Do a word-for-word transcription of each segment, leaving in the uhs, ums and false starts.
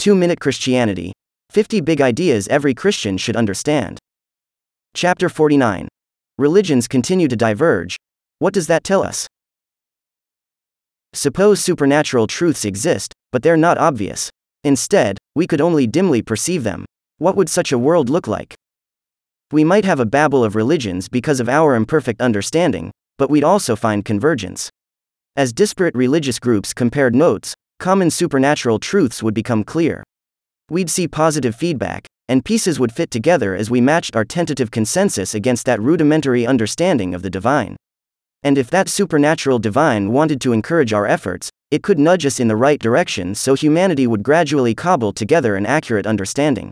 two minute Christianity. fifty Big Ideas Every Christian Should Understand. Chapter forty-nine. Religions Continue to Diverge. What does that tell us? Suppose supernatural truths exist, but they're not obvious. Instead, we could only dimly perceive them. What would such a world look like? We might have a babel of religions because of our imperfect understanding, but we'd also find convergence. As disparate religious groups compared notes, common supernatural truths would become clear. We'd see positive feedback, and pieces would fit together as we matched our tentative consensus against that rudimentary understanding of the divine. And if that supernatural divine wanted to encourage our efforts, it could nudge us in the right direction so humanity would gradually cobble together an accurate understanding.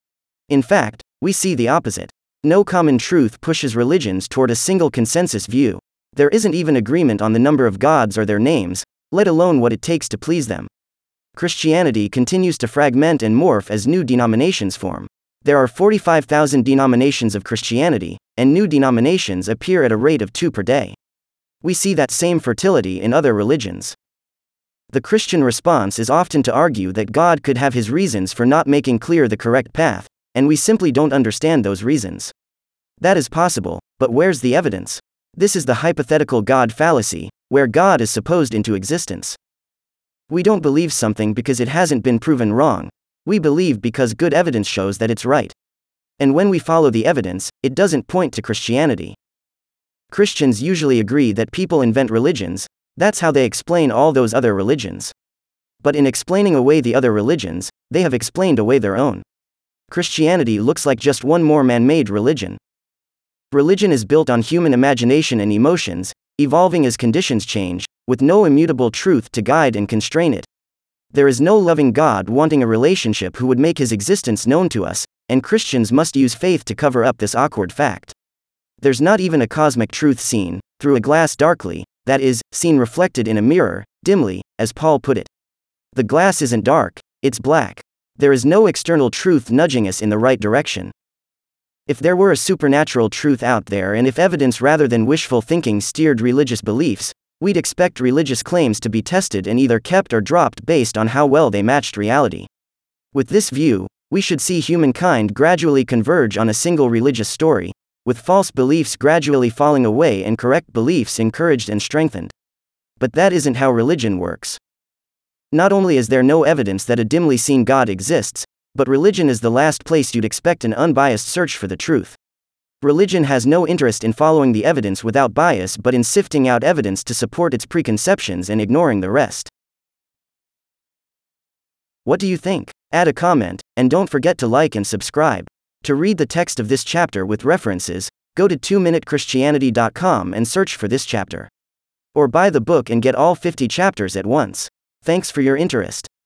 In fact, we see the opposite. No common truth pushes religions toward a single consensus view. There isn't even agreement on the number of gods or their names, let alone what it takes to please them. Christianity continues to fragment and morph as new denominations form. There are forty-five thousand denominations of Christianity, and new denominations appear at a rate of two per day. We see that same fertility in other religions. The Christian response is often to argue that God could have his reasons for not making clear the correct path, and we simply don't understand those reasons. That is possible, but where's the evidence? This is the hypothetical God fallacy, where God is supposed into existence. We don't believe something because it hasn't been proven wrong. We believe because good evidence shows that it's right. And when we follow the evidence, it doesn't point to Christianity. Christians usually agree that people invent religions, that's how they explain all those other religions. But in explaining away the other religions, they have explained away their own. Christianity looks like just one more man-made religion. Religion is built on human imagination and emotions, evolving as conditions change, with no immutable truth to guide and constrain it. There is no loving God wanting a relationship who would make his existence known to us, and Christians must use faith to cover up this awkward fact. There's not even a cosmic truth seen, through a glass darkly, that is, seen reflected in a mirror, dimly, as Paul put it. The glass isn't dark, it's black. There is no external truth nudging us in the right direction. If there were a supernatural truth out there and if evidence rather than wishful thinking steered religious beliefs, we'd expect religious claims to be tested and either kept or dropped based on how well they matched reality. With this view, we should see humankind gradually converge on a single religious story, with false beliefs gradually falling away and correct beliefs encouraged and strengthened. But that isn't how religion works. Not only is there no evidence that a dimly seen God exists, but religion is the last place you'd expect an unbiased search for the truth. Religion has no interest in following the evidence without bias but in sifting out evidence to support its preconceptions and ignoring the rest. What do you think? Add a comment, and don't forget to like and subscribe. To read the text of this chapter with references, go to two minute christianity dot com and search for this chapter. Or buy the book and get all fifty chapters at once. Thanks for your interest.